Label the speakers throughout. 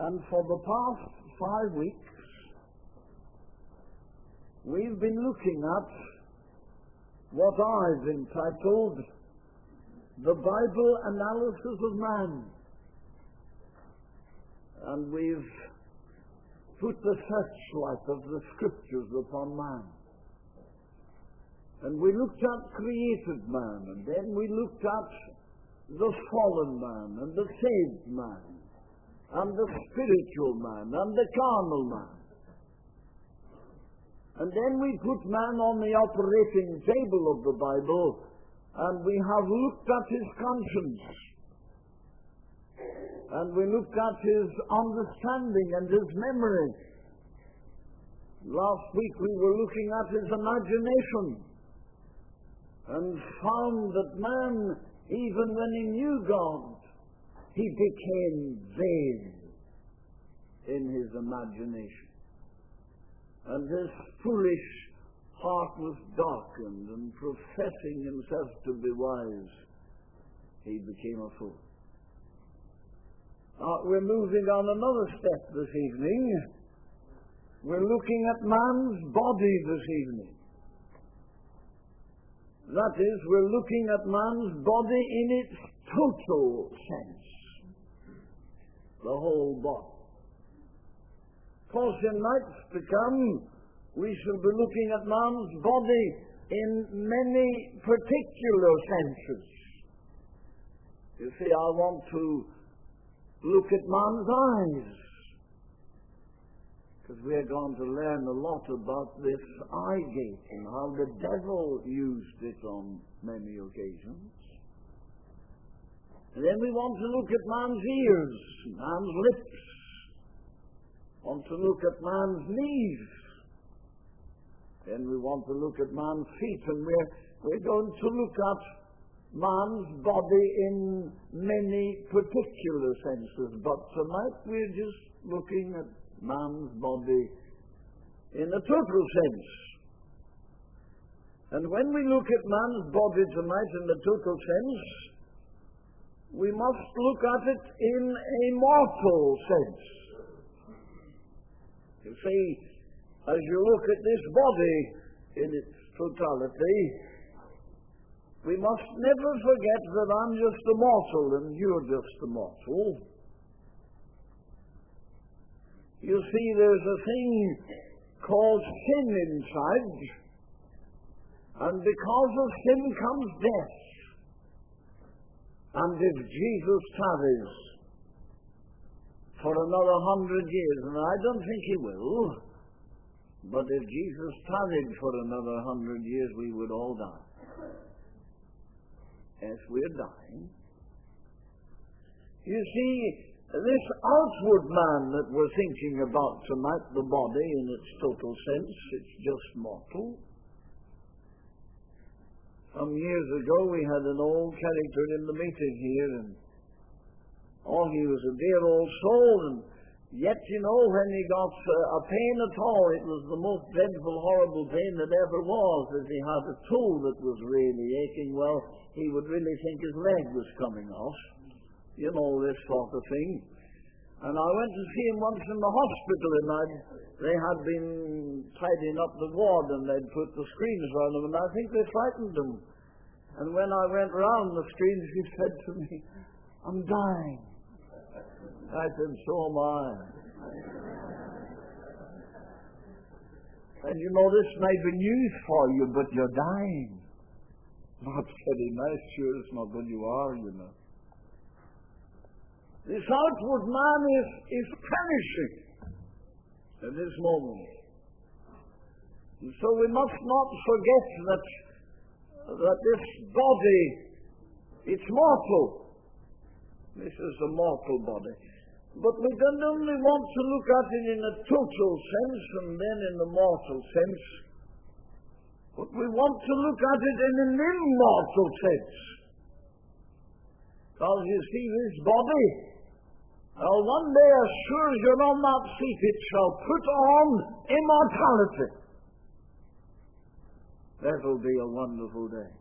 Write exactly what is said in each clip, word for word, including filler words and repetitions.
Speaker 1: And for the past five weeks, we've been looking at what I've entitled The Bible Analysis of Man. And we've put the searchlight of the Scriptures upon man. And we looked at created man, and then we looked at the fallen man, and the saved man, and the spiritual man, and the carnal man. And then we put man on the operating table of the Bible, and we have looked at his conscience. And we looked at his understanding and his memory. Last week we were looking at his imagination, and found that man, even when he knew God, he became vain in his imagination. And his foolish heart was darkened, and professing himself to be wise, he became a fool. Uh, we're moving on another step this evening. We're looking at man's body this evening. That is, we're looking at man's body in its total sense. The whole body. Of course, in nights to come, we shall be looking at man's body in many particular senses. You see, I want to look at man's eyes, because we are going to learn a lot about this eye gate and how the devil used it on many occasions. And then we want to look at man's ears, man's lips. Want to look at man's knees. Then we want to look at man's feet, and we're, we're going to look at man's body in many particular senses. But tonight we're just looking at man's body in a total sense. And when we look at man's body tonight in the total sense, we must look at it in a mortal sense. You see, as you look at this body in its totality, we must never forget that I'm just a mortal and you're just a mortal. You see, there's a thing called sin inside, and because of sin comes death. And if Jesus tarries for another hundred years, and I don't think he will, but if Jesus tarried for another hundred years, we would all die. As we're dying. You see, this outward man that we're thinking about tonight, the body in its total sense, it's just mortal. Some years ago we had an old character in the meeting here, and oh, he was a dear old soul, and yet, you know, when he got uh, a pain at all, it was the most dreadful, horrible pain that ever was. If he had a toe that was really aching, well, he would really think his leg was coming off. You know, this sort of thing. And I went to see him once in the hospital, and I'd, they had been tidying up the ward, and they'd put the screens around him, and I think they frightened him. And when I went round the screens, he said to me, "I'm dying." I said, "So am I." And you know, this may be news for you, but you're dying. Not very nice, sure, it's not good you are, you know. This outward man is, is perishing at this moment. And so we must not forget that, that this body, it's mortal. This is a mortal body. But we don't only want to look at it in a total sense and then in a mortal sense, but we want to look at it in an immortal sense. Because you see, this body, well, one day, as sure as you're on that seat, it shall put on immortality. That'll be a wonderful day.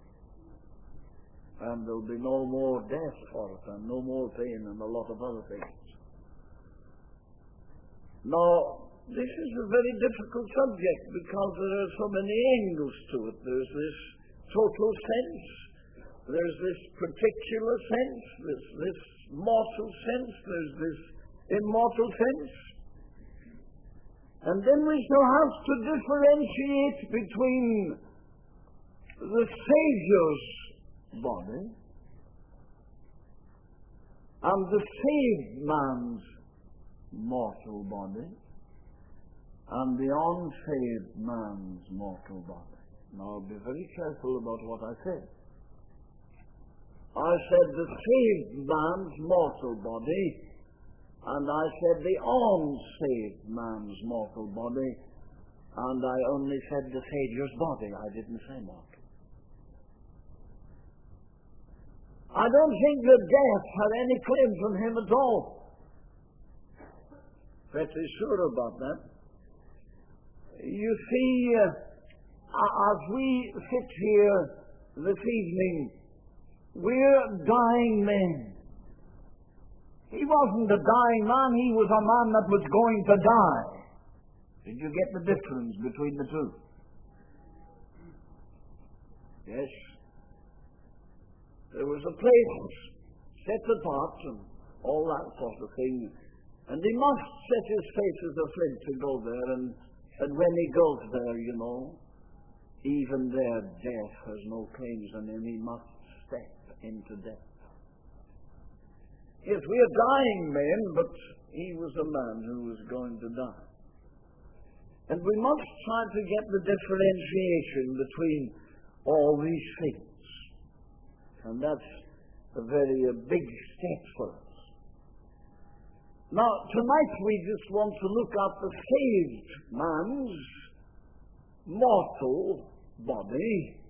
Speaker 1: And there'll be no more death for it, and no more pain, and a lot of other things. Now, this is a very difficult subject because there are so many angles to it. There's this total sense, there's this particular sense, there's this mortal sense, there's this immortal sense. And then we shall have to differentiate between the Savior's body and the saved man's mortal body and the unsaved man's mortal body. Now, be very careful about what I said. I said the saved man's mortal body, and I said the unsaved man's mortal body, and I only said the Savior's body. I didn't say mortal. I don't think that death had any claim from him at all. Pretty sure about that. You see, uh, as we sit here this evening, we're dying men. He wasn't a dying man, he was a man that was going to die. Did you get the difference between the two? Yes. There was a place set apart and all that sort of thing. And he must set his face as a flint to go there. And, and when he goes there, you know, even there death has no claims on him. He must step into death. Yes, we are dying men, but he was a man who was going to die. And we must try to get the differentiation between all these things. And that's a very a big step for us. Now, tonight we just want to look at the saved man's mortal body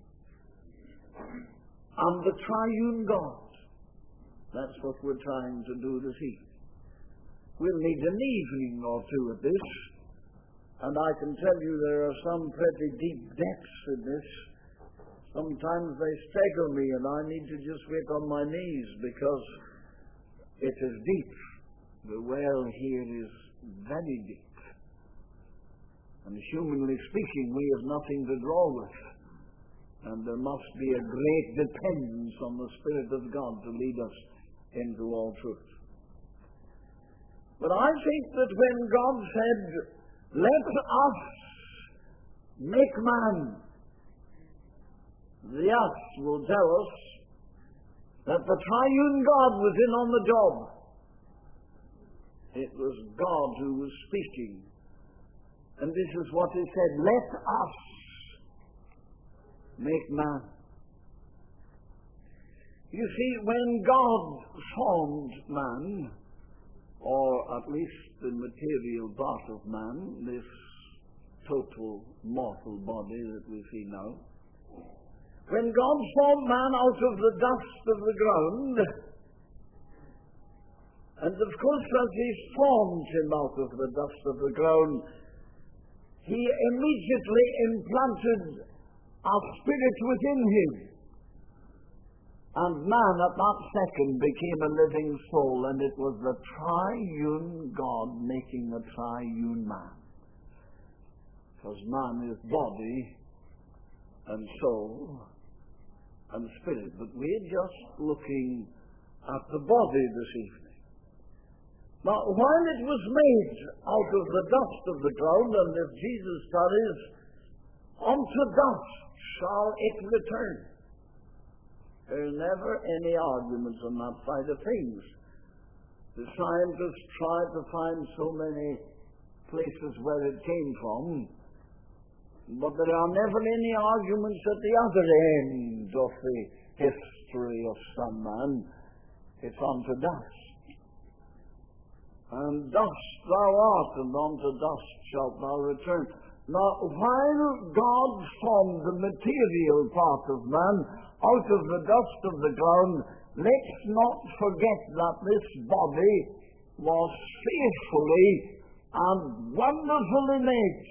Speaker 1: and the triune God. That's what we're trying to do this evening. We'll need an evening or two at this, and I can tell you there are some pretty deep depths in this. Sometimes they stagger me, and I need to just get on my knees because it is deep. The well here is very deep. And humanly speaking, we have nothing to draw with. And there must be a great dependence on the Spirit of God to lead us into all truth. But I think that when God said, "Let us make man," the us will tell us that the triune God was in on the job. It was God who was speaking. And this is what he said, "Let us make man." You see, when God formed man, or at least the material part of man, this total mortal body that we see now, when God formed man out of the dust of the ground, and of course as he formed him out of the dust of the ground, he immediately implanted a spirit within him. And man at that second became a living soul, and it was the triune God making a triune man. Because man is body and soul and spirit. But we're just looking at the body this evening. Now, while it was made out of the dust of the ground, and if Jesus says, "Unto dust shall it return," there are never any arguments on that side of things. The scientists try to find so many places where it came from, but there are never any arguments at the other end of the history of some man. It's unto dust. And dust thou art, and unto dust shalt thou return. Now, while God formed the material part of man out of the dust of the ground, let's not forget that this body was fearfully and wonderfully made.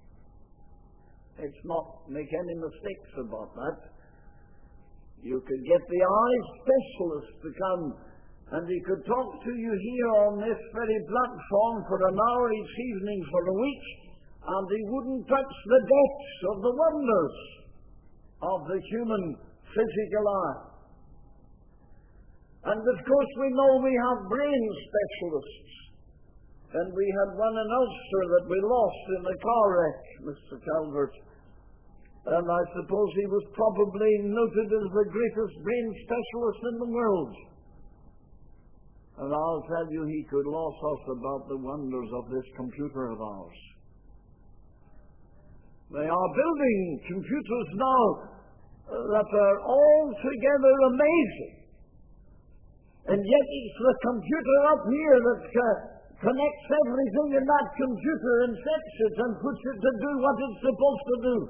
Speaker 1: Let's not make any mistakes about that. You could get the eye specialist to come And he could talk to you here on this very platform for an hour each evening for a week, and he wouldn't touch the depths of the wonders of the human physical eye. And of course we know we have brain specialists. And we had one in Ulster that we lost in a car wreck, Mister Calvert. And I suppose he was probably noted as the greatest brain specialist in the world. And I'll tell you, he could loss us about the wonders of this computer of ours. They are building computers now that are altogether amazing. And yet it's the computer up here that uh, connects everything in that computer and sets it and puts it to do what it's supposed to do.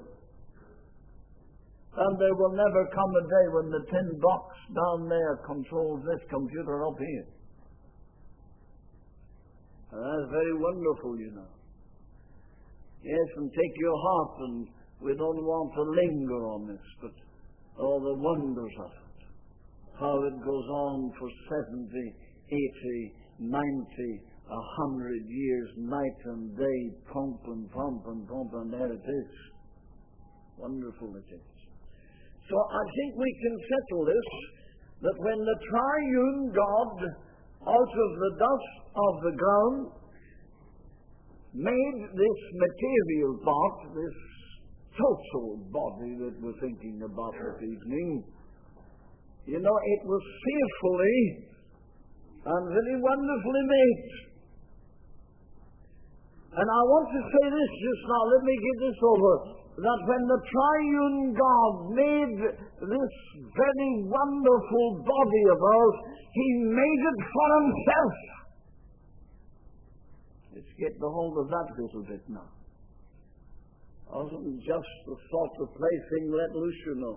Speaker 1: And there will never come a day when the tin box down there controls this computer up here. And that's very wonderful, you know. Yes, and take your heart, and we don't want to linger on this, but all the wonders of it. How it goes on for seventy, eighty, ninety, a hundred years, night and day, pump and pump and pump, and there it is. Wonderful it is. So I think we can settle this, that when the triune God, out of the dust of the ground, made this material part, this total body that we're thinking about this evening, you know, it was fearfully and very wonderfully made. And I want to say this just now, let me get this over, that when the triune God made this very wonderful body of ours, he made it for himself. Let's get the hold of that little bit now. It wasn't just the sort of plaything let loose, you know.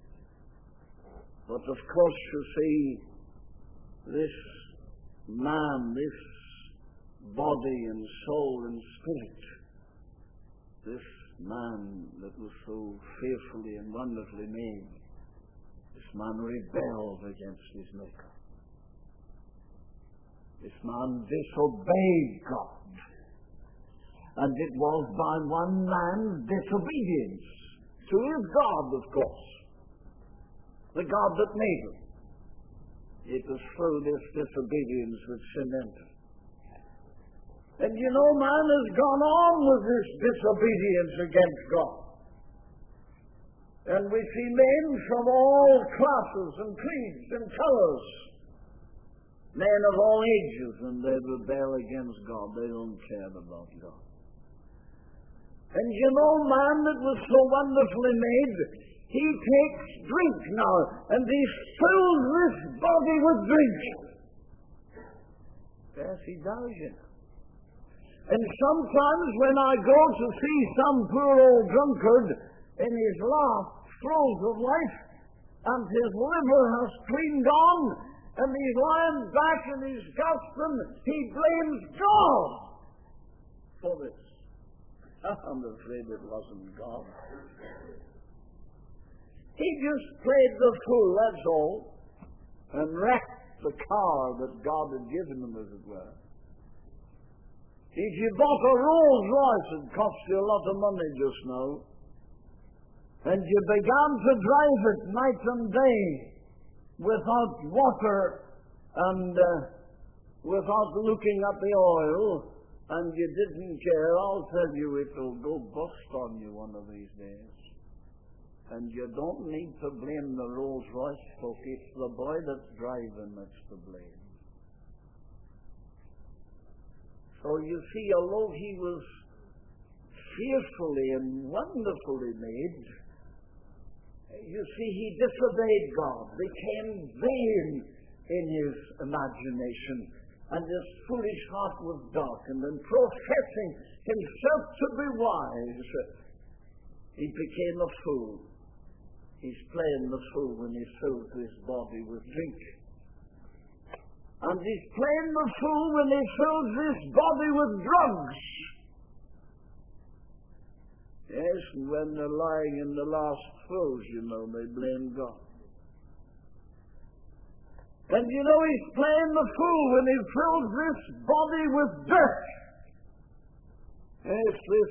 Speaker 1: But of course, you see, this man, this body and soul and spirit, this man that was so fearfully and wonderfully made, this man rebelled against his Maker. This man disobeyed God. And it was by one man's disobedience to his God, of course, the God that made him. It was through this disobedience that sin entered. And you know, man has gone on with this disobedience against God. And we see men from all classes and creeds and colors, men of all ages, and they rebel against God. They don't care about God. And you know, man that was so wonderfully made, he takes drink now, and he fills this body with drink. Yes, he does, you know. And sometimes when I go to see some poor old drunkard in his last throes of life, and his liver has clean gone, and he's lying back and he's gasping, he blames God for this. I'm afraid it wasn't God. He just played the fool, that's all, and wrecked the car that God had given him, as it were. If you bought a Rolls Royce, it cost you a lot of money just now, and you began to drive it night and day without water and uh, without looking at the oil, and you didn't care, I'll tell you, it'll go bust on you one of these days. And you don't need to blame the Rolls Royce folk. It's the boy that's driving that's to blame. So you see, although he was fearfully and wonderfully made, you see, he disobeyed God, became vain in his imagination, and his foolish heart was darkened, and professing himself to be wise, he became a fool. He's playing the fool when he fills his body with drink. And he's playing the fool when he fills his body with drugs. Yes, and when they're lying in the last throes, you know, they blame God. And you know he's playing the fool when he fills this body with dirt. It's this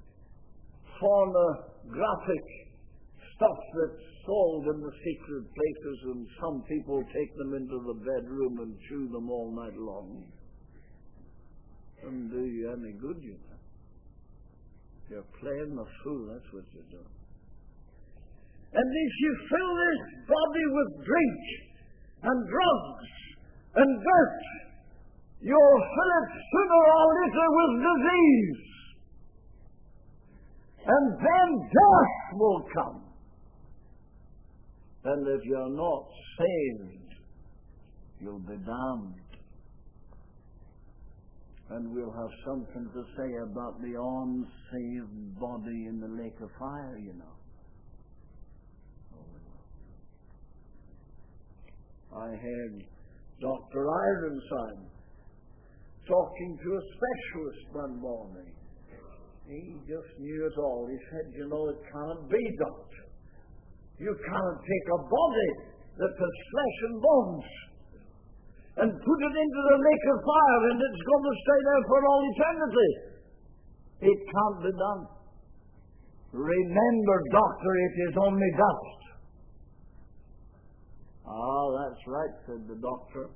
Speaker 1: pornographic stuff that's sold in the secret places, and some people take them into the bedroom and chew them all night long. Doesn't do you any good, you know. You're playing the fool, that's what you're doing. And if you fill this body with drink and drugs and dirt, you'll fill it sooner or later with disease. And then death will come. And if you're not saved, you'll be damned. And we'll have something to say about the unsaved body in the lake of fire, you know. I heard Doctor Ironside talking to a specialist one morning. He just knew it all. He said, you know, it can't be, doctor. You can't take a body that has flesh and bones and put it into the lake of fire and it's going to stay there for all eternity. It can't be done. Remember, doctor, it is only dust. Ah, that's right, said the doctor.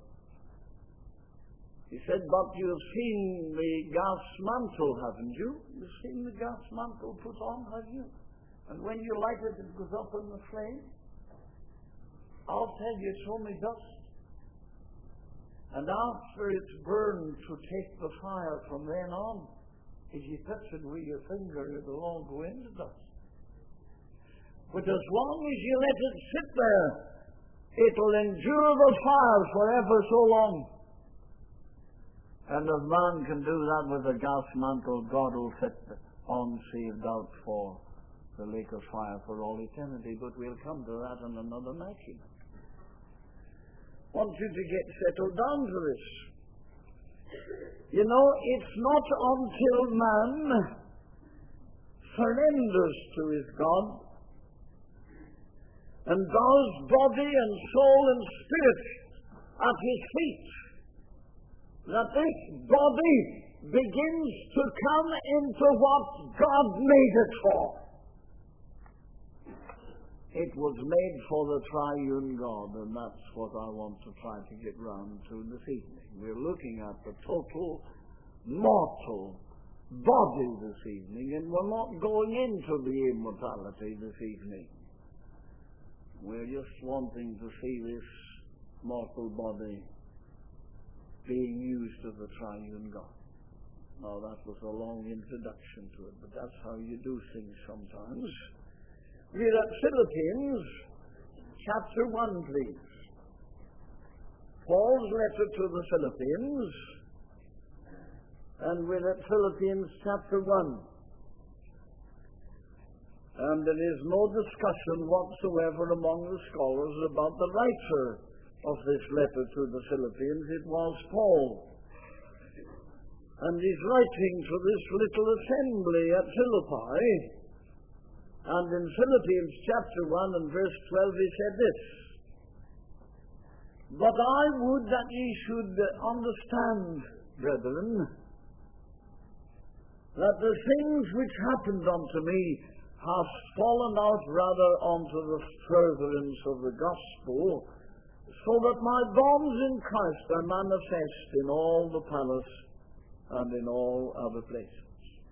Speaker 1: He said, but you've seen the gas mantle, haven't you? You've seen the gas mantle put on, have you? And when you light it, it goes up in the flame. I'll tell you, it's only dust. And after it's burned to take the fire from then on, if you touch it with your finger, it'll all go into dust. But as long as you let it sit there, it'll endure the fire forever so long. And if man can do that with a gas mantle, God will set the unsaved out for the lake of fire for all eternity. But we'll come to that in another night. I want you to get settled down to this. You know, it's not until man surrenders to his God and bows body and soul and spirit at his feet that this body begins to come into what God made it for. It was made for the triune God, and that's what I want to try to get round to this evening. We're looking at the total mortal body this evening, and we're not going into the immortality this evening. We're just wanting to see this mortal body being used of the triune God. Now, that was a long introduction to it, but that's how you do things sometimes. We're at Philippians chapter one, please. Paul's letter to the Philippians, and we're at Philippians chapter one. And there is no discussion whatsoever among the scholars about the writer of this letter to the Philippians. It was Paul. And he's writing to this little assembly at Philippi. And in Philippians chapter one and verse twelve he said this: But I would that ye should understand, brethren, that the things which happened unto me have fallen out rather unto the furtherance of the gospel, so that my bonds in Christ are manifest in all the palace and in all other places.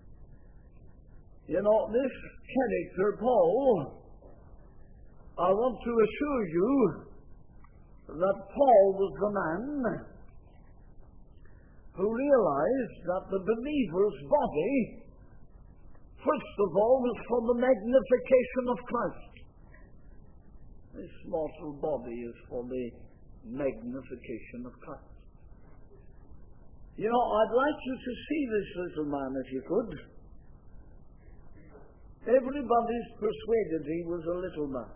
Speaker 1: You know, this character, Paul, I want to assure you that Paul was the man who realized that the believer's body, first of all, was for the magnification of Christ. This mortal body is for the magnification of Christ. You know, I'd like you to see this little man, if you could. Everybody's persuaded he was a little man.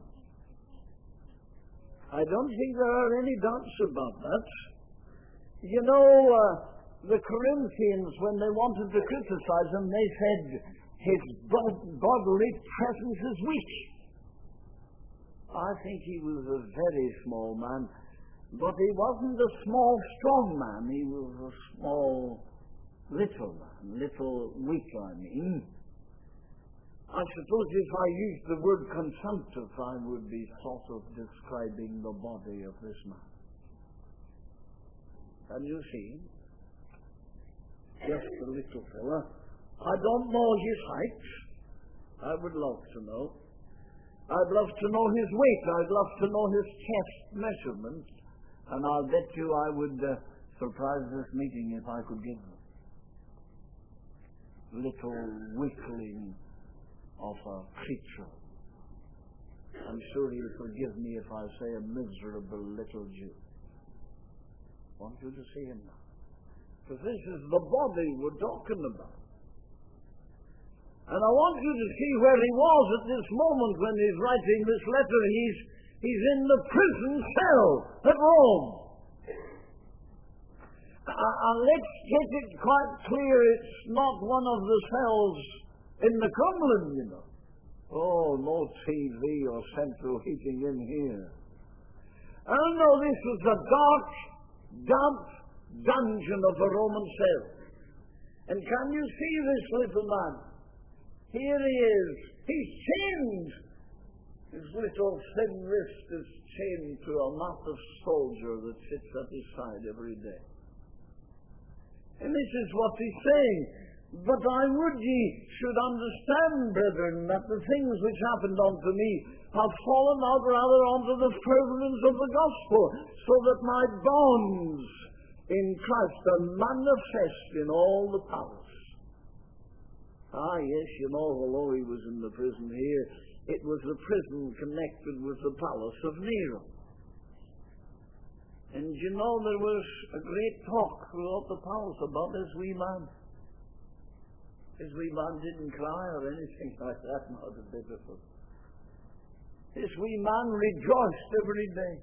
Speaker 1: I don't think there are any doubts about that. You know, uh, the Corinthians, when they wanted to criticize him, they said his bodily presence is weak. I think he was a very small man. But he wasn't a small, strong man. He was a small, little man. Little, weak, I mean. I suppose if I used the word consumptive, I would be sort of describing the body of this man. Can you see? Just a little fella. I don't know his height. I would love to know. I'd love to know his weight. I'd love to know his chest measurement. And I'll bet you I would uh, surprise this meeting if I could give them. Little weakling of a creature. I'm sure he'll forgive me if I say a miserable little Jew. I want you to see him now. Because this is the body we're talking about. And I want you to see where he was at this moment when he's writing this letter. He's, he's in the prison cell at Rome. Uh, and let's get it quite clear, it's not one of the cells in the Kremlin, you know. Oh, no T V or central heating in here. Oh no, this was a dark, damp dungeon of a Roman cell. And can you see this little man? Here he is. He's chained. His little thin wrist is chained to a massive soldier that sits at his side every day. And this is what he's saying. But I would ye should understand, brethren, that the things which happened unto me have fallen out rather unto the furtherance of the gospel, so that my bonds in Christ are manifest in all the palace. Ah, yes, you know, although he was in the prison here, it was the prison connected with the palace of Nero. And you know, there was a great talk throughout the palace about this wee man. This wee man didn't cry or anything like that, not a bit of it. This wee man rejoiced every day.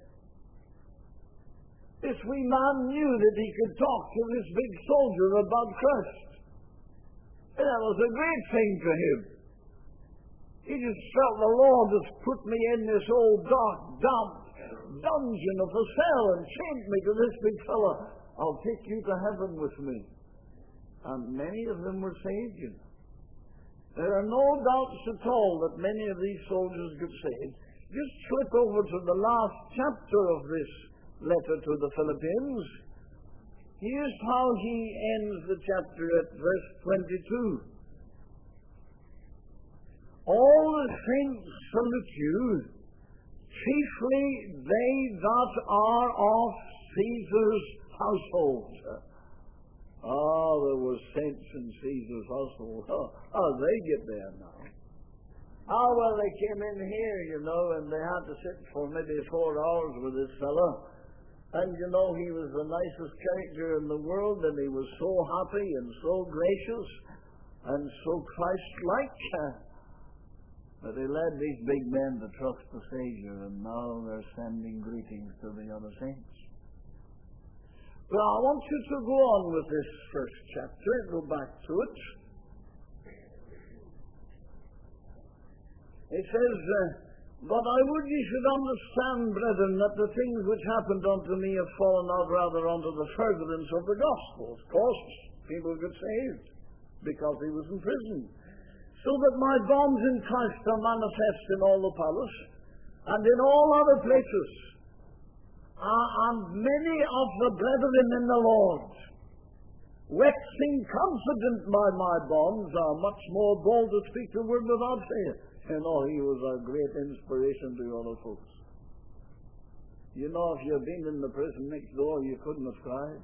Speaker 1: This wee man knew that he could talk to this big soldier about Christ. And that was a great thing to him. He just felt the Lord has put me in this old dark, damp dungeon of a cell and chained me to this big fella. I'll take you to heaven with me. And many of them were saved, you know. There are no doubts at all that many of these soldiers got saved. Just flip over to the last chapter of this letter to the Philippians. Here's how he ends the chapter at verse twenty-two. All the saints salute you, chiefly they that are of Caesar's household. Oh, there were saints in Caesar's household. Oh, oh, they get there now. Oh, well, they came in here, you know, and they had to sit for maybe four hours with this fellow. And, you know, he was the nicest character in the world, and he was so happy and so gracious and so Christ-like. But he led these big men to trust the Savior, and now they're sending greetings to the other saints. Well, I want you to go on with this first chapter, go back to it. It says, uh, But I would ye should understand, brethren, that the things which happened unto me have fallen out rather unto the furtherance of the gospel. Of course, people get saved because he was in prison. So that my bonds in Christ are manifest in all the palace and in all other places. Uh, and many of the brethren in the Lord, waxing confident by my bonds, are much more bold to speak the word without fear. You know, he was a great inspiration to other folks. You know, if you'd been in the prison next door, you couldn't have cried.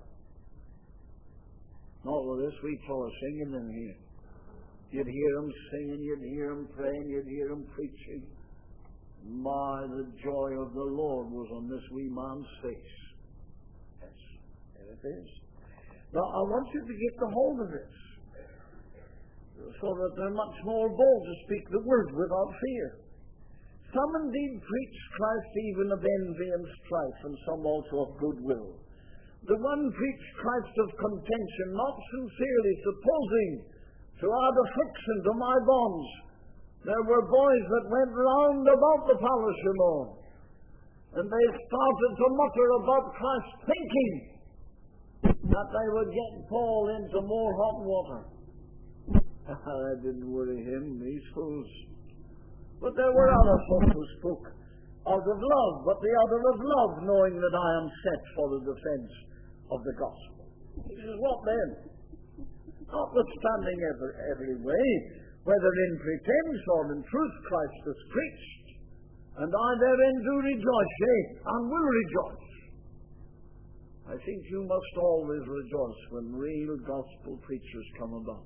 Speaker 1: Not with this sweet fellow singing in here. You'd hear him singing, you'd hear him praying, you'd hear him preaching. My, the joy of the Lord was on this wee man's face. Yes, there it is. Now, I want you to get the hold of this, so that they're much more bold to speak the word without fear. Some indeed preach Christ even of envy and strife, and some also of goodwill. The one preached Christ of contention, not sincerely, supposing to add affliction to my bonds. There were boys that went round about the palace, you know, And they started to mutter about Christ, thinking that they would get Paul into more hot water. That didn't worry him, these fools. But there were other folk who spoke out of love, but the other of love, knowing that I am set for the defense of the gospel. This is what then? Notwithstanding every, every way, whether in pretense or in truth, Christ is preached. And I therein do rejoice, yea, and will rejoice. I think you must always rejoice when real gospel preachers come about.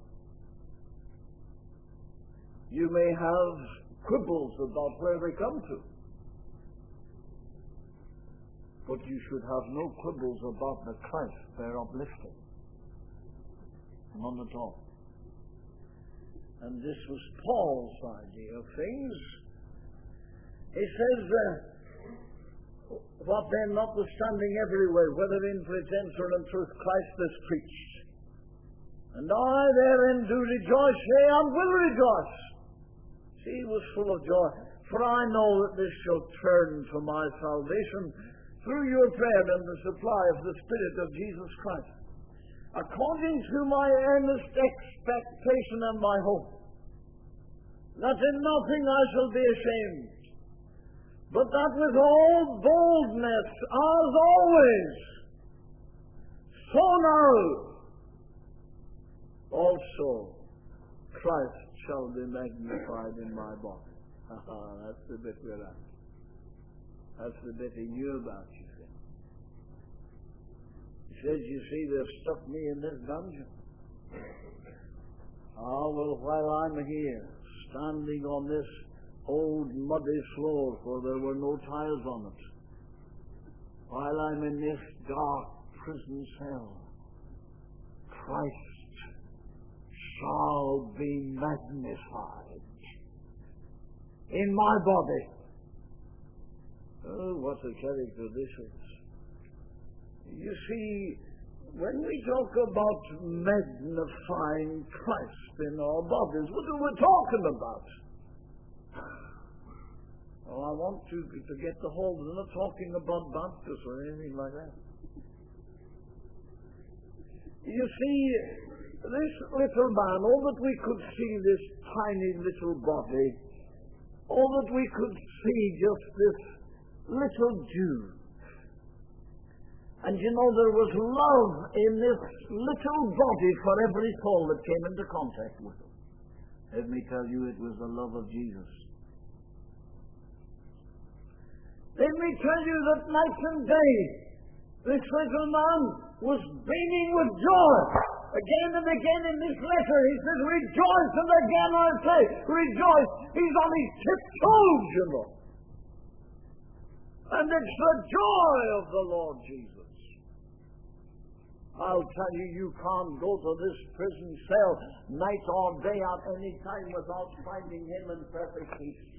Speaker 1: You may have quibbles about where they come to, but you should have no quibbles about the Christ they're uplifting. None at all. And this was Paul's idea of things. He says, uh, what then, notwithstanding every way, whether in pretense or in truth, Christ is preached. And I therein do rejoice, yea, and will rejoice. See, he was full of joy. For I know that this shall turn to my salvation through your prayer and the supply of the Spirit of Jesus Christ, according to my earnest expectation and my hope, that in nothing I shall be ashamed, but that with all boldness, as always, so now also Christ shall be magnified in my body. That's the bit we're at. That's the bit he knew about, you see. He says, you see, they've stuck me in this dungeon. Ah, well, while I'm here, standing on this old muddy floor where there were no tiles on it, while I'm in this dark prison cell, Christ shall be magnified in my body. Oh, what a character this is. You see, when we talk about magnifying Christ in our bodies, what are we talking about? Well, I want you to get the whole. We're not talking about baptism or anything like that. You see, this little man, all that we could see, this tiny little body, all that we could see, just this little Jew. And you know, there was love in this little body for every soul that came into contact with it. Let me tell you, it was the love of Jesus. Let me tell you that night and day, this little man was beaming with joy. Again and again in this letter, he says, rejoice, and again I say, rejoice. He's on his tiptoes, you know. And it's the joy of the Lord Jesus. I'll tell you, you can't go to this prison cell night or day at any time without finding him in perfect peace.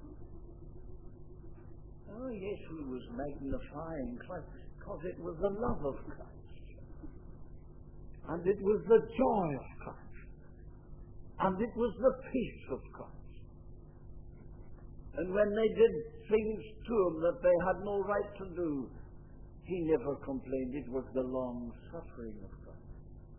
Speaker 1: Oh, yes, he was magnifying Christ because it was the love of Christ. And it was the joy of Christ. And it was the peace of Christ. And when they did things to him that they had no right to do, he never complained. It was the long suffering of Christ.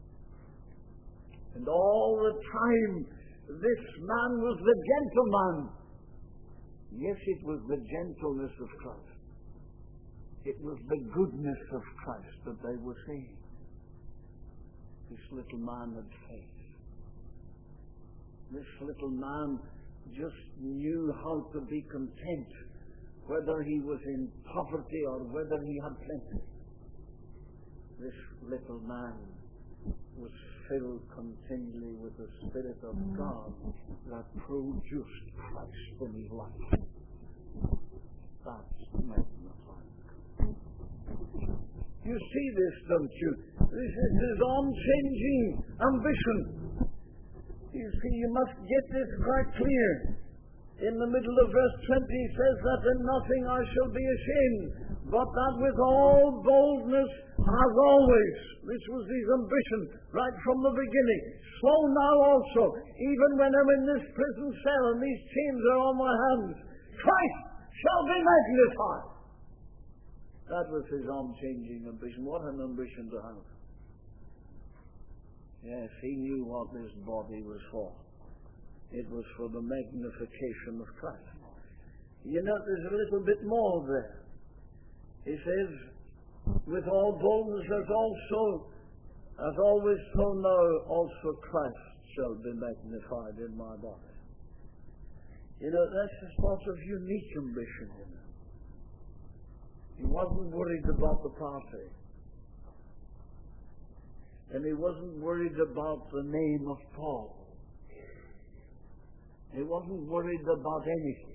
Speaker 1: And all the time, this man was the gentleman. Yes, it was the gentleness of Christ. It was the goodness of Christ that they were seeing. This little man had faith. This little man just knew how to be content, whether he was in poverty or whether he had plenty. This little man was filled continually with the Spirit of God that produced Christ in his life. That's magnifying. You see this, don't you? This is his unchanging ambition. You see, you must get this quite clear. In the middle of verse twenty, he says that in nothing I shall be ashamed, but that with all boldness, as always. This was his ambition right from the beginning. So now also, even when I'm in this prison cell and these chains are on my hands, Christ shall be magnified. That was his unchanging ambition. What an ambition to have. Yes, he knew what this body was for. It was for the magnification of Christ. You know, there's a little bit more there. He says, with all boldness as also, as always so now, also Christ shall be magnified in my body. You know, that's a sort of unique ambition, you know. He wasn't worried about the party. And he wasn't worried about the name of Paul. He wasn't worried about anything.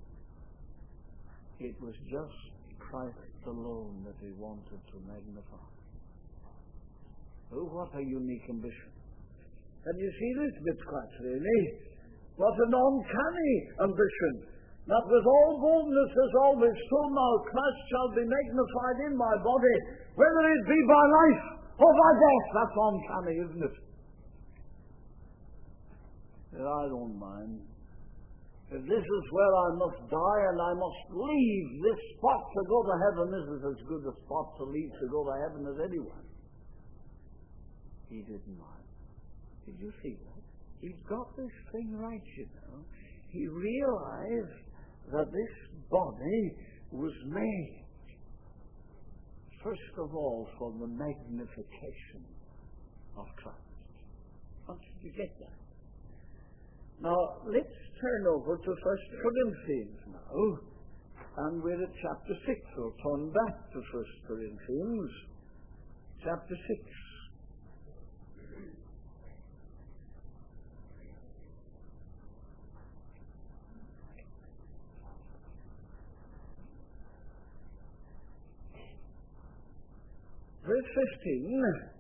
Speaker 1: It was just Christ alone that he wanted to magnify. Oh, what a unique ambition. And you see this bit quite clearly. What an uncanny ambition. That with all boldness as always, so now Christ shall be magnified in my body, whether it be by life or by death. That's uncanny, isn't it? But I don't mind. If this is where I must die and I must leave this spot to go to heaven, this is as good a spot to leave to go to heaven as anyone. He didn't mind. Did you see that? He's got this thing right, you know. He realized that this body was made, first of all, for the magnification of Christ. How did you get that? Now, let's turn over to First Corinthians now, and we're at chapter six. We'll turn back to First Corinthians, chapter six. Verse fifteen,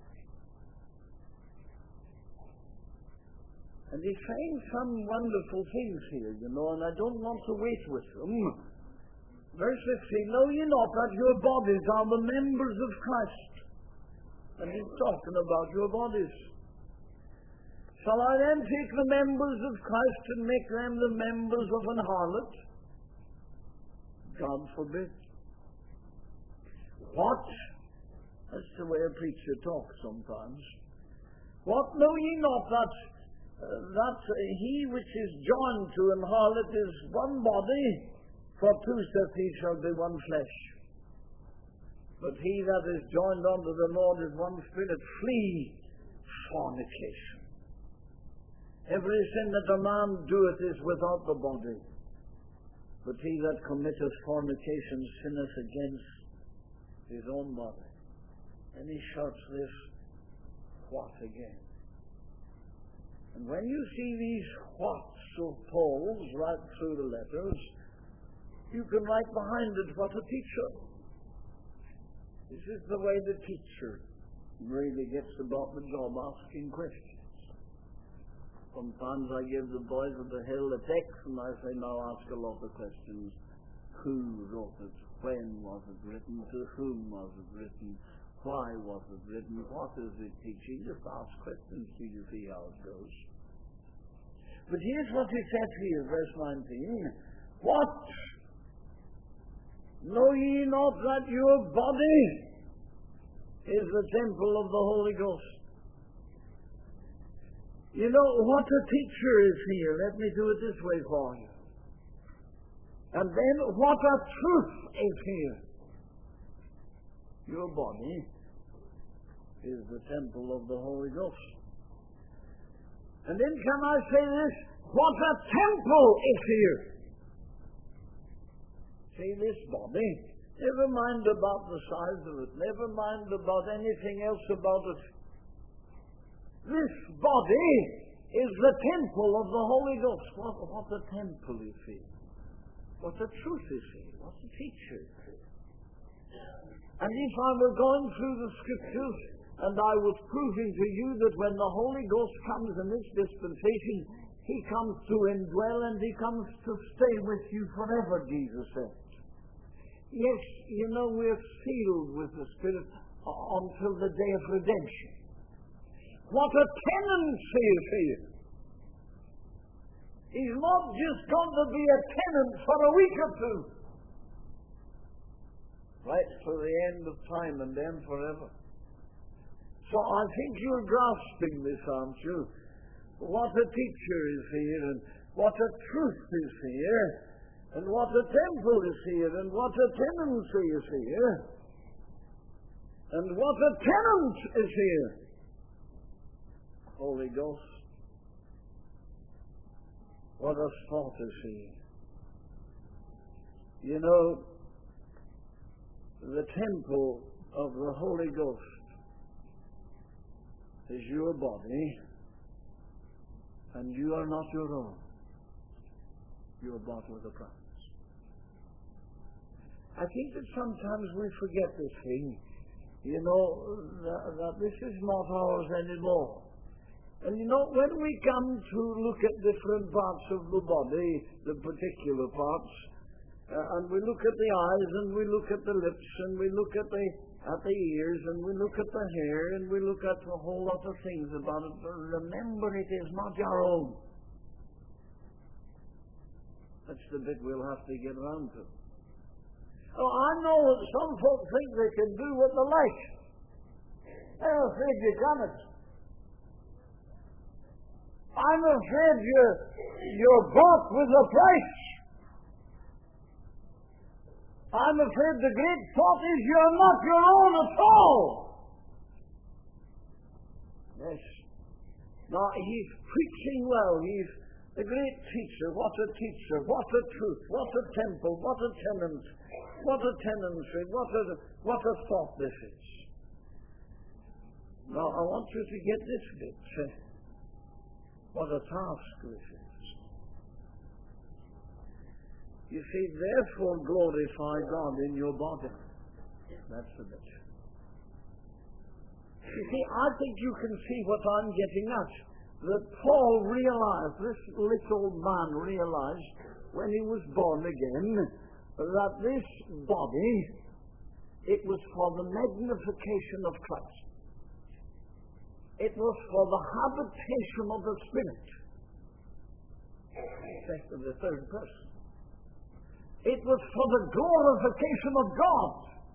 Speaker 1: and he's saying some wonderful things here, you know, and I don't want to wait with them. Verse fifteen, know ye not that your bodies are the members of Christ? And he's talking about your bodies. Shall I then take the members of Christ and make them the members of an harlot? God forbid. What? That's the way a preacher talks sometimes. What, know ye not that uh, that uh, he which is joined to an harlot is one body, for two saith he shall be one flesh. But he that is joined unto the Lord is one spirit. Flee fornication. Every sin that a man doeth is without the body, but he that committeth fornication sinneth against his own body. And he shouts this, what again? And when you see these whats of Paul's right through the letters, you can write behind it, what a teacher. This is the way the teacher really gets about the job, asking questions. Sometimes I give the boys of the hill a text and I say, now ask a lot of questions. Who wrote it? When was it written? To whom was it written? Why was it written? What is it teaching? Just ask questions till you see how it goes. But here's what he said here, verse nineteen. What? Know ye not that your body is the temple of the Holy Ghost? You know, what a teacher is here. Let me do it this way for you. And then, what a truth is here. Your body is the temple of the Holy Ghost. And then can I say this? What a temple is here. See, this body, never mind about the size of it, never mind about anything else about it. This body is the temple of the Holy Ghost. What, what a temple is here. What a truth is here. What a teacher is here. And if I were going through the Scriptures and I was proving to you that when the Holy Ghost comes in this dispensation, He comes to indwell and He comes to stay with you forever, Jesus said. Yes, you know, we're sealed with the Spirit until the day of redemption. What a tenancy is here. He's not just going to be a tenant for a week or two. right to the end of time and then forever. So I think you're grasping this, aren't you? What a teacher is here, and what a truth is here, and what a temple is here, and what a tenancy is here, and what a tenant is here. Holy Ghost. What a thought is he. You know, the temple of the Holy Ghost is your body, and you are not your own. You are bought with a price. I think that sometimes we forget this thing, you know, that, that this is not ours anymore. And you know, when we come to look at different parts of the body, the particular parts, uh, and we look at the eyes, and we look at the lips, and we look at the at the ears, and we look at the hair, and we look at a whole lot of things about it, but remember, it is not your own. That's the bit we'll have to get around to. Oh, I know that some folk think they can do what they like. They're afraid you can't. I'm afraid you're, you're bought with a price. I'm afraid the great thought is you're not your own at all. Yes. Now, he's preaching well. He's a great teacher. What a teacher. What a truth. What a temple. What a tenant. What a tenancy. What a, what a thought this is. Now, I want you to get this bit. What a task this is. You see, therefore glorify God in your body. That's the bit. You see, I think you can see what I'm getting at. That Paul realized, this little man realized, when he was born again, that this body, it was for the magnification of Christ. It was for the habitation of the Spirit. Effect of the third person. It was for the glorification of God.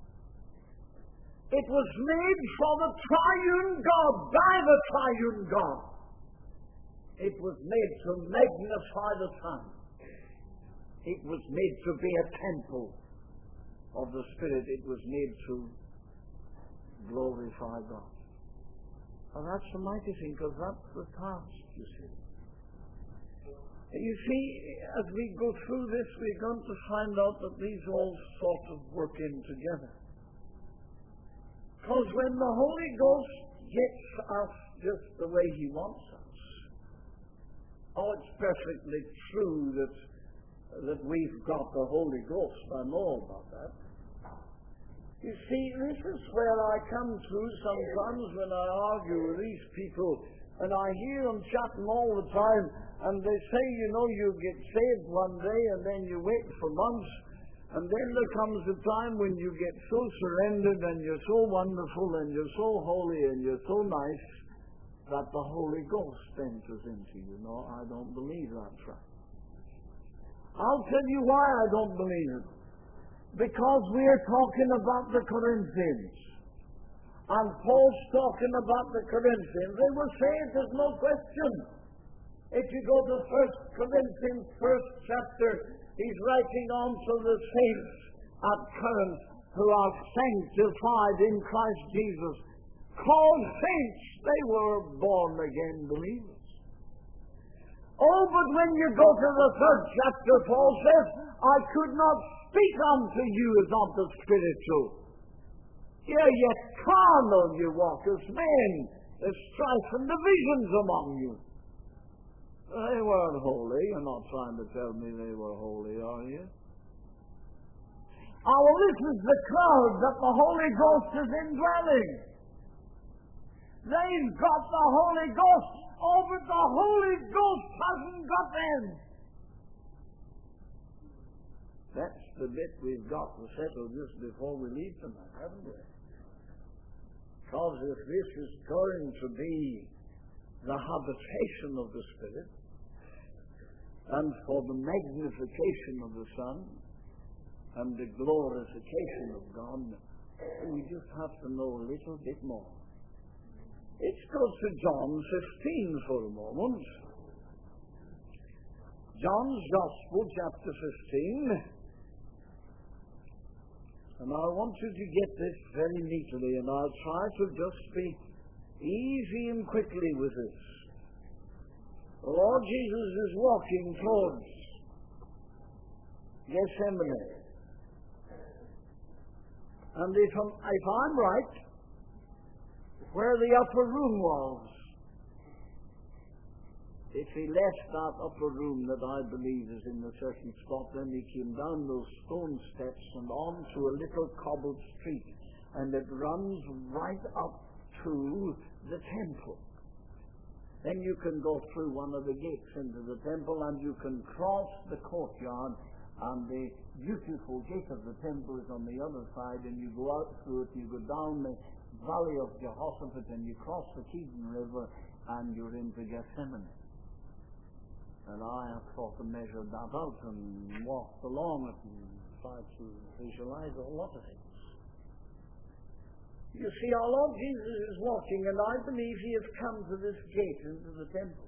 Speaker 1: It was made for the triune God, by the triune God. It was made to magnify the Son. It was made to be a temple of the Spirit. It was made to glorify God. And that's the mighty thing, because that's the task, you see. You see, as we go through this, we're going to find out that these all sort of work in together. Because when the Holy Ghost gets us just the way He wants us, oh, it's perfectly true that that we've got the Holy Ghost. I know about that. You see, this is where I come to sometimes when I argue with these people, and I hear them chatting all the time, and they say, you know, you get saved one day, and then you wait for months, and then there comes a time when you get so surrendered, and you're so wonderful, and you're so holy, and you're so nice, that the Holy Ghost enters into you. No, I don't believe that's right. I'll tell you why I don't believe it. Because we're talking about the Corinthians. And Paul's talking about the Corinthians. They were saved, there's no question. If you go to First Corinthians, first chapter, he's writing on to the saints at Corinth who are sanctified in Christ Jesus. Called saints, they were born again believers. Oh, but when you go to the third chapter, Paul says, I could not speak unto you as unto spiritual. Yea, yet carnal you walk as men. There's strife and divisions among you. They weren't holy. You're not trying to tell me they were holy, are you? Oh, well, this is the crowd that the Holy Ghost is indwelling. They've got the Holy Ghost. Oh, but the Holy Ghost hasn't got them. That's the bit we've got to settle just before we leave tonight, haven't we? Because if this is going to be the habitation of the Spirit, and for the magnification of the Son, and the glorification of God. We just have to know a little bit more. Let's go to John fifteen for a moment. John's Gospel, chapter fifteen. And I want you to get this very neatly, and I'll try to just be easy and quickly with this. The Lord Jesus is walking towards Gethsemane. And if I'm, if I'm right, where the upper room was, if he left that upper room that I believe is in a certain spot, then he came down those stone steps and on to a little cobbled street, and it runs right up to the temple. Then you can go through one of the gates into the temple, and you can cross the courtyard, and the beautiful gate of the temple is on the other side, and you go out through it, you go down the valley of Jehoshaphat, and you cross the Kidron River, and you're into Gethsemane. And I have thought to measure that out and walked along it and tried to visualize a lot of things. You see, our Lord Jesus is walking, and I believe he has come to this gate into the temple.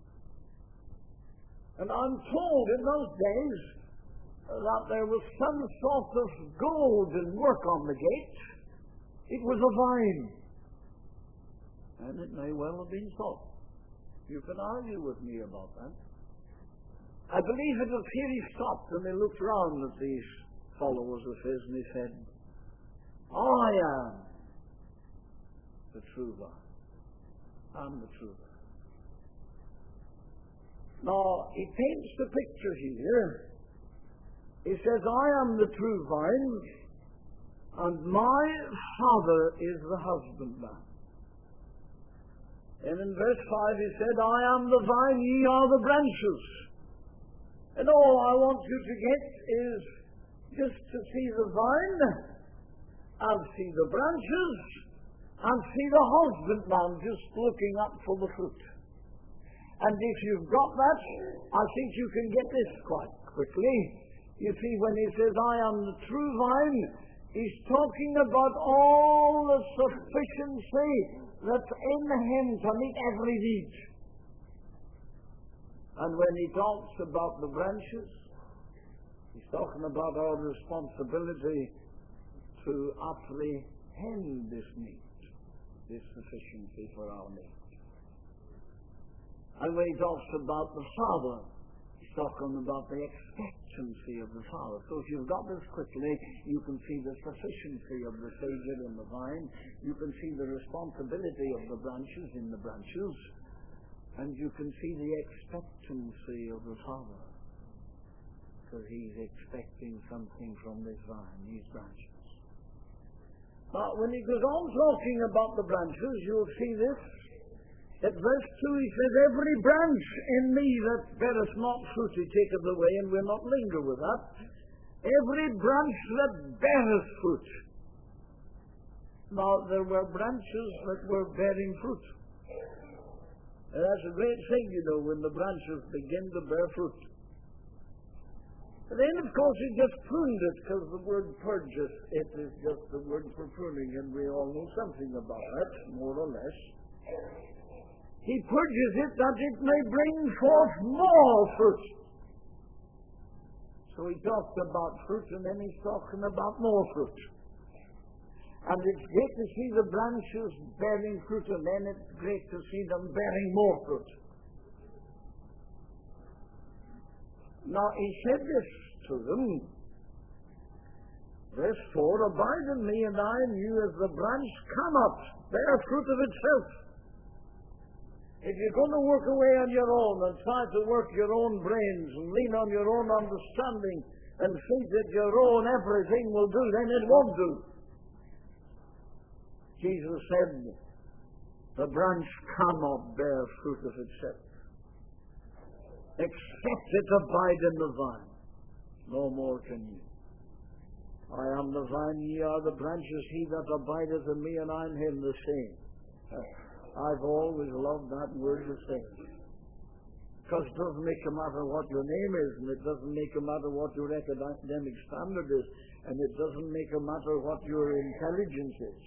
Speaker 1: And I'm told in those days that there was some sort of golden work on the gate. It was a vine. And it may well have been so. You can argue with me about that. I believe it was here he stopped and he looked round at these followers of his and he said, I am the true vine. I'm the true vine. Now, he paints the picture here. He says, I am the true vine, and my Father is the husbandman. And in verse five he said, I am the vine, ye are the branches. And all I want you to get is just to see the vine, and see the branches, and see the husbandman just looking up for the fruit. And if you've got that, I think you can get this quite quickly. You see, when he says, I am the true vine, he's talking about all the sufficiency that's in him to meet every need. And when he talks about the branches, he's talking about our responsibility to apprehend this need, this sufficiency for our need. And when he talks about the Father, he's talking about the expectancy of the Father. So if you've got this quickly, you can see the sufficiency of the Savior in the vine. You can see the responsibility of the branches in the branches. And you can see the expectancy of the Father. Because he's expecting something from this vine, these branches. Now, when he goes on talking about the branches, you'll see this. At verse two, he says, every branch in me that beareth not fruit, he taketh away, and we'll not linger with that. Every branch that beareth fruit. Now, there were branches that were bearing fruit. And that's a great thing, you know, when the branches begin to bear fruit. And then, of course, he just pruned it, because the word purges, it is just the word for pruning, and we all know something about that, more or less. He purges it that it may bring forth more fruit. So he talked about fruit, and then he's talking about more fruit. And it's great to see the branches bearing fruit, and then it's great to see them bearing more fruit. Now, he said this to them. Verse four, abide in me, and I in you, as the branch cannot bear fruit of itself. If you're going to work away on your own and try to work your own brains and lean on your own understanding and think that your own everything will do, then it won't do. Jesus said, the branch cannot bear fruit of itself, except it abide in the vine. No more can you. I am the vine, ye are the branches, he that abideth in me, and I in him, the same. I've always loved that word, the same. Because it doesn't make a matter what your name is, and it doesn't make a matter what your academic standard is, and it doesn't make a matter what your intelligence is.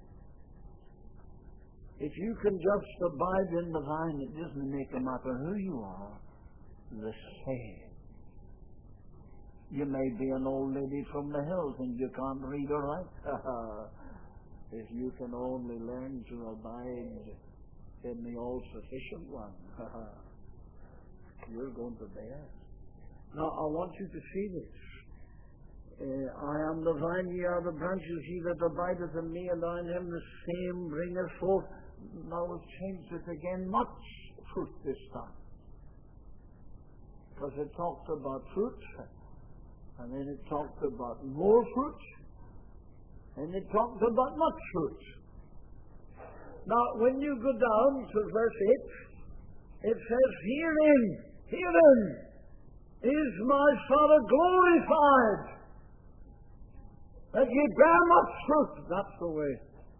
Speaker 1: If you can just abide in the vine, it doesn't make a matter who you are. The same. You may be an old lady from the hills and you can't read or write. If you can only learn to abide in the all-sufficient one, you're going to bear. Now, I want you to see this. Uh, I am the vine, ye are the branches, he that abideth in me, and I in him, the same bringeth forth. Now we've changed it again, much fruit this time. Because it talks about fruit, and then it talked about more fruit, and it talked about much fruit. Now, when you go down to verse eight, it says, Herein, herein is my Father glorified, that ye bear much fruit. That's the way.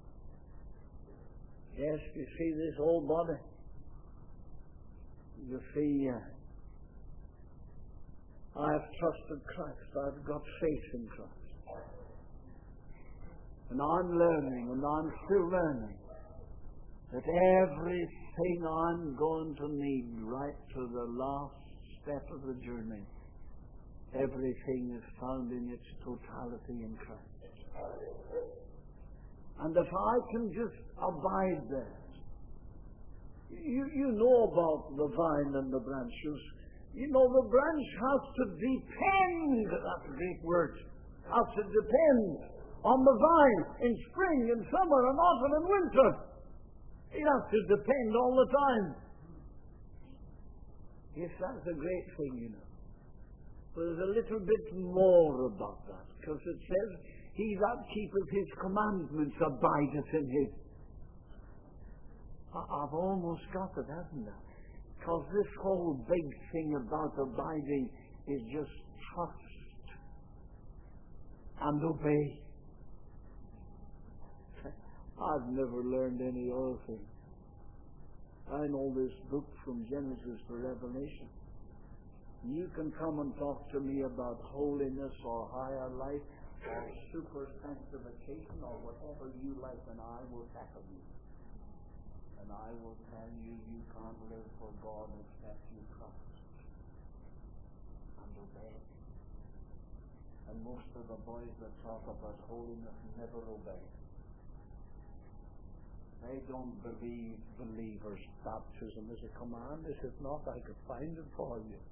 Speaker 1: Yes, you see this old body. You see, uh, I have trusted Christ. I've got faith in Christ. And I'm learning, and I'm still learning, that everything I'm going to need right to the last step of the journey, everything is found in its totality in Christ. And if I can just abide there, you, you know about the vine and the branches. You know, the branch has to depend, that's a great word, has to depend on the vine in spring and summer and autumn and winter. It has to depend all the time. Yes, that's a great thing, you know. But there's a little bit more about that, because it says, He that keepeth his commandments abideth in him. I've almost got it, haven't I? Because this whole big thing about abiding is just trust and obey. I've never learned any other thing. I know this book from Genesis to Revelation. You can come and talk to me about holiness or higher life or super sanctification or whatever you like, and I will tackle you. And I will tell you, you can't live for God except you trust and obey. And most of the boys that talk about holiness never obey. They don't believe believers' baptism is a command. If it's not, I could find it for you.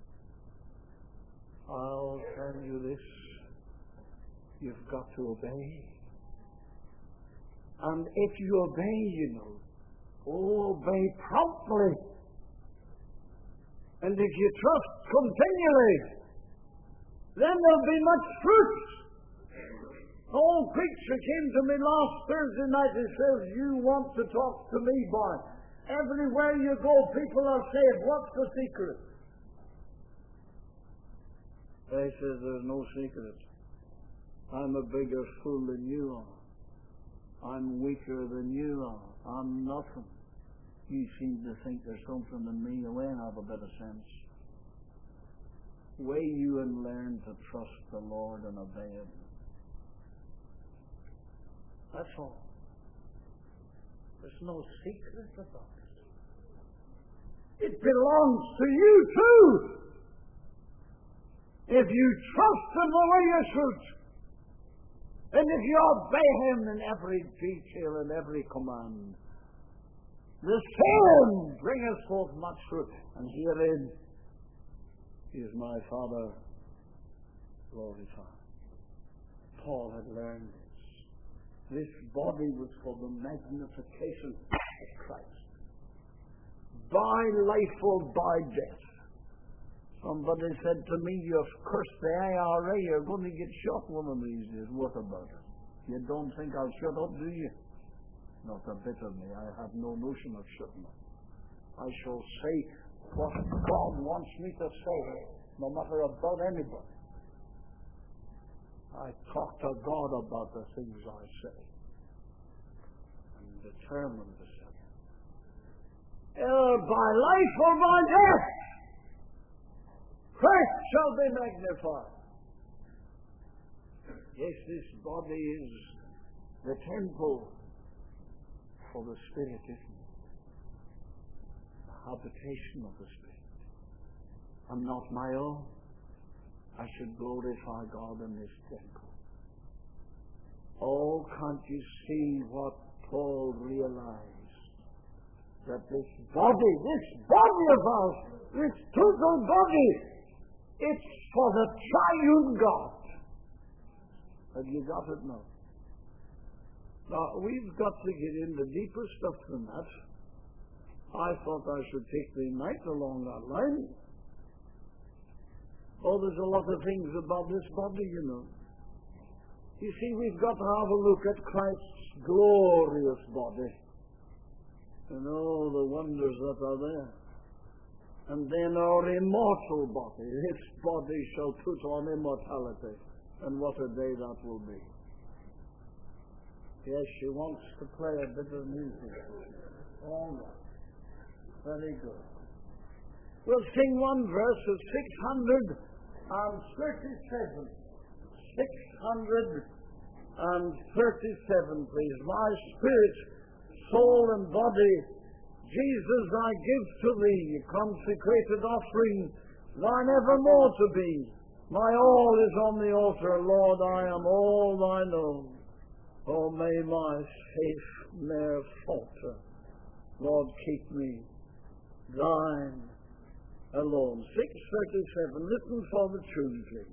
Speaker 1: I'll tell you this. You've got to obey. And if you obey, you know, obey promptly. And if you trust continually, then there'll be much fruit. An old preacher came to me last Thursday night and says, You want to talk to me, boy. Everywhere you go, people are saying, What's the secret? I said, There's no secret. I'm a bigger fool than you are. I'm weaker than you are. I'm nothing. You seem to think there's something in me. You may have a bit of sense. Weigh you and learn to trust the Lord and obey Him. That's all. There's no secret about it. It belongs to you too. If you trust Him the way you should, and if you obey Him in every detail and every command, the same bringeth forth much fruit. And herein is my Father glorified. Paul had learned this. This body was for the magnification of Christ. By life or by death. Somebody said to me, You've cursed the I R A, you're going to get shot one of these days. What about it? You don't think I'll shut up, do you? Not a bit of me. I have no notion of shutting up. I shall say what God wants me to say, no matter about anybody. I talk to God about the things I say. I'm determined to say. either by life or by death, Christ shall be magnified. Yes, this body is the temple for the Spirit, isn't it? The habitation of the Spirit. I'm not my own. I should glorify God in this temple. Oh, can't you see what Paul realized? That this body, this body of ours, this total body, it's for the triune God. Have you got it now? Now, we've got to get into deeper stuff than that. I thought I should take the night along that line. Oh, there's a lot of things about this body, you know. You see, we've got to have a look at Christ's glorious body and all the wonders that are there. And then our immortal body. This body shall put on immortality. And what a day that will be. Yes, she wants to play a bit of music. All right. Very good. We'll sing one verse of six hundred thirty-seven. six hundred thirty-seven, please. My spirit, soul, and body, Jesus, I give to thee, consecrated offering, thine evermore to be. My all is on the altar, Lord, I am all thine own. Oh, may my faith ne'er falter. Lord, keep me thine alone. six thirty-seven, listen for the tune, please.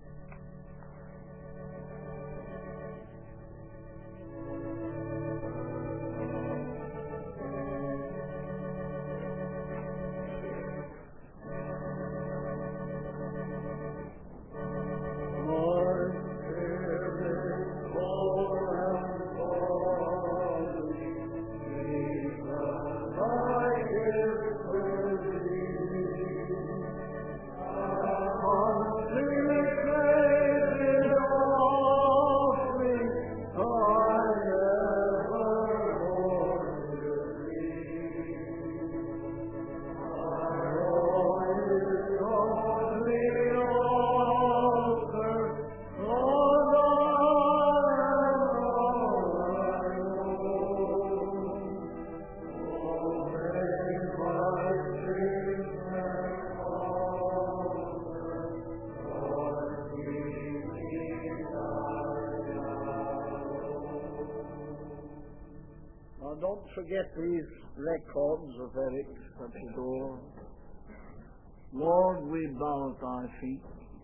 Speaker 1: Don't forget these records of Eric at the door. Lord, we bow at thy feet.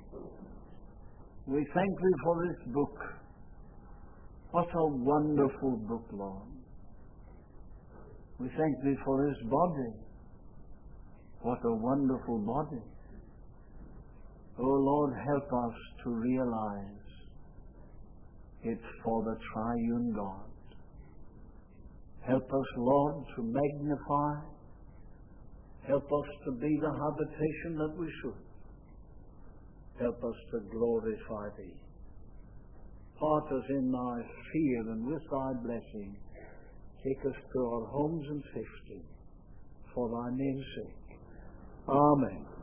Speaker 1: We thank thee for this book. What a wonderful book, Lord. We thank thee for this body. What a wonderful body. Oh, Lord, help us to realize it's for the triune God. Help us, Lord, to magnify. Help us to be the habitation that we should. Help us to glorify Thee. Part us in Thy fear and with Thy blessing. Take us to our homes in safety for Thy name's sake. Amen.